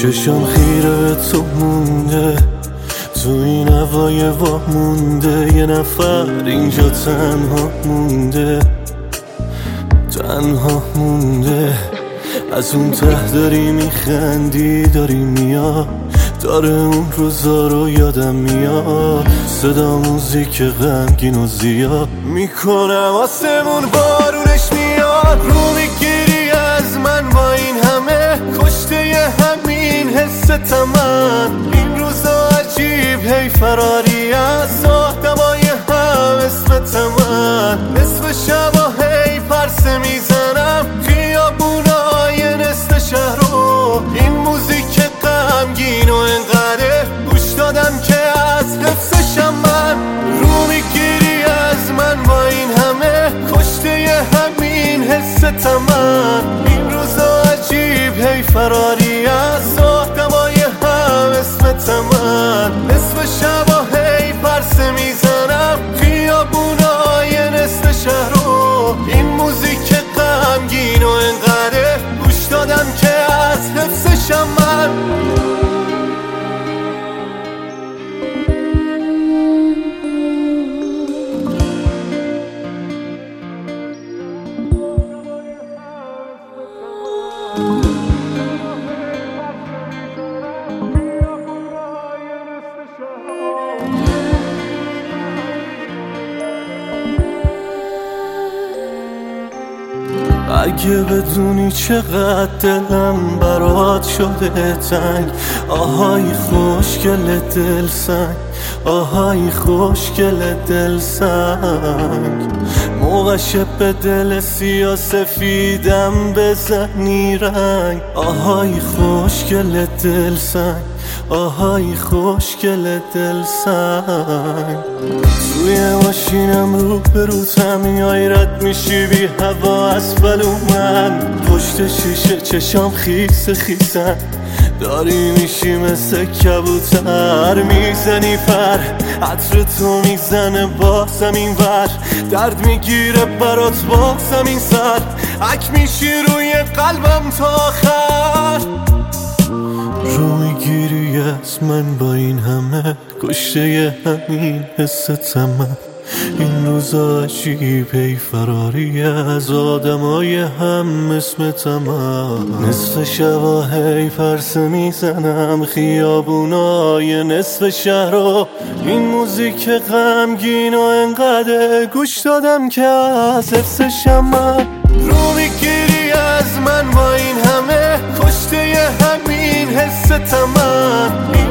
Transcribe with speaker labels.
Speaker 1: چشم خیره به تو مونده، تو این هوای وا مونده. یه نفر اینجا تنها مونده، تنها مونده. از اون ته داری میخندی، داری میاد، داره اون روزا رو یادم میاد. صدا موزیک غمگین و زیاد میکنم، آسمون بارونش میاد. رو میگیری از من با این همه کشته ی همین حستم من. این روزا عجیب هی فراری از آدمای هم اسمتم من. نصف شبا هی پرسه میزنم خیابونای نصف شهر رو. این موزیک غمگین و انقدر گوش دادم که از حفظشم من. رو میگیری از من با این همه کشته ی همین حستم من. این روزا عجیب هی فراری از آدمای هم اسمتم من. نصف شبا هی پرسه میزنم خیابونای نصف شهر رو. این موزیک غمگین و انقدر گوش دادم که از حفظشم من. اگه بدونی چقدر دلم برات شده تنگ، آهای خوشگل دل سنگ، آهای خوشگل دل سنگ. موقعش به دل سیاه سفیدم بزنی رنگ، آهای خوشگل دل سنگ، آهای خوشگل دل سنگ. توی ماشینم رو به روتم میای، رد میشی بی هوا از من. پشت شیشه چشام خیس خیسن، داری میشی مثل کبوتر. میزنی پر عطر تو میزنه بازم این ور، درد میگیره برات بازم این سر. اک میشی روی قلبم تا آخر. رو میگیری از من با این همه کشته ی همین حستم من. این روزا عجیب هی فراری از آدمای هم اسمتم من. نصف شبا هی پرسه میزنم خیابونای نصف شهر رو. این موزیک غمگین و انقدر گوش دادم که از حفظشم من. رو میگیری از من با این همه کشته ی همین حستم من.